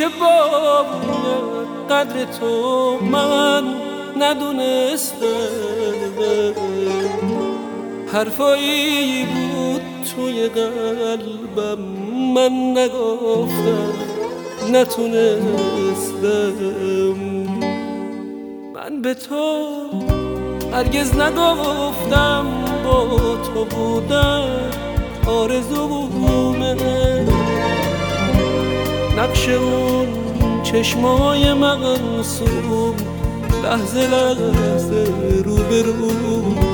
که باید قدر تو من ندونستم. حرفایی بود توی قلبم من نگفتم، نتونستم. من به تو هرگز نگفتم با تو بودن آرزومه. نقش اون چشمای معصوم لحظه لحظه روبرومه.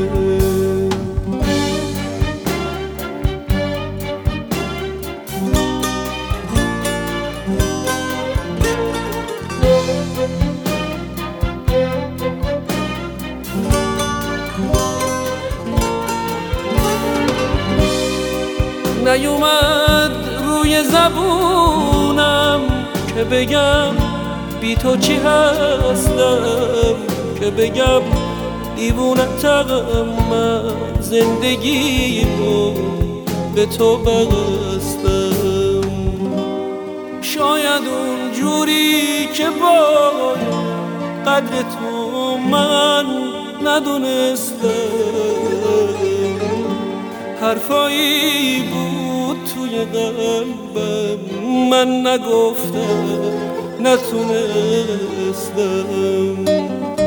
نیومد روی زبونم که بگم بی تو چی هستم، که بگم دیوونتم من زندگی رو به تو بستم. شاید اون جوری که باید قدر تو من ندونستم. حرفایی بود توی قلبم من نگفتم، نتونستم.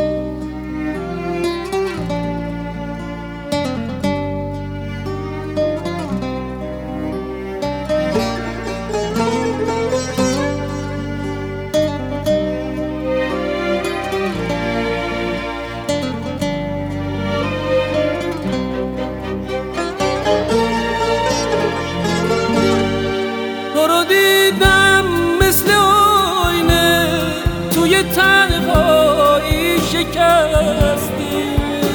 دیدم مثل آینه توی تنهایی شکستی.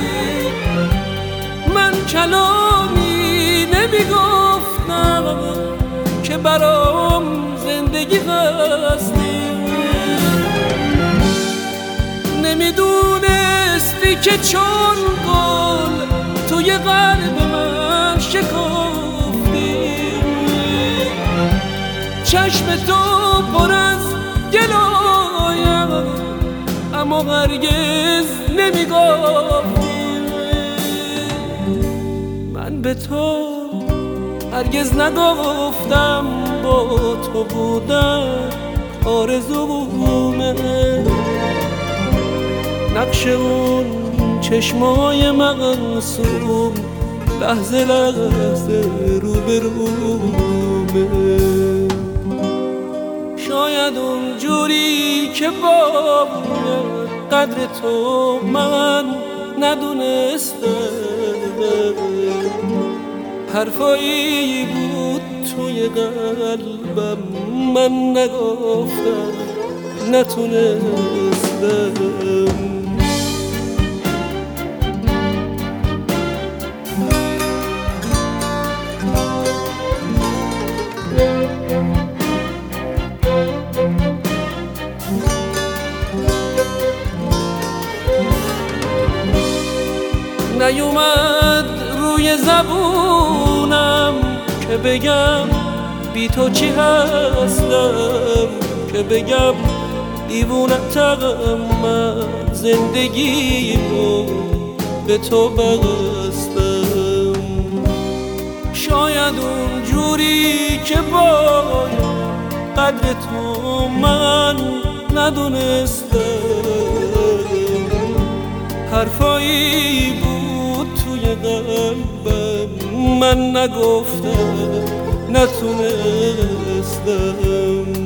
من کلامی نمیگفتم که برام زندگی هستی. نمیدونستی که چون گل توی قلب من شکفتی. چشم تو پر از گلایم اما هرگز نمیگفتی. من به تو هرگز نگفتم با تو بودن آرزومه. نقش اون چشمای معصوم لحظه لحظه روبرومه. شاید اون جوری که باید قدر تو من ندونستم. حرفایی بود توی قلبم من نگفتم، نتونستم. نیومد روی زبونم که بگم بی تو چی هستم، که بگم دیوونتم من زندگی رو به تو بستم. شاید اون جوری که باید قدر تو من ندونستم. حرفایی بود توی قلبم من نگفتم، نتونستم.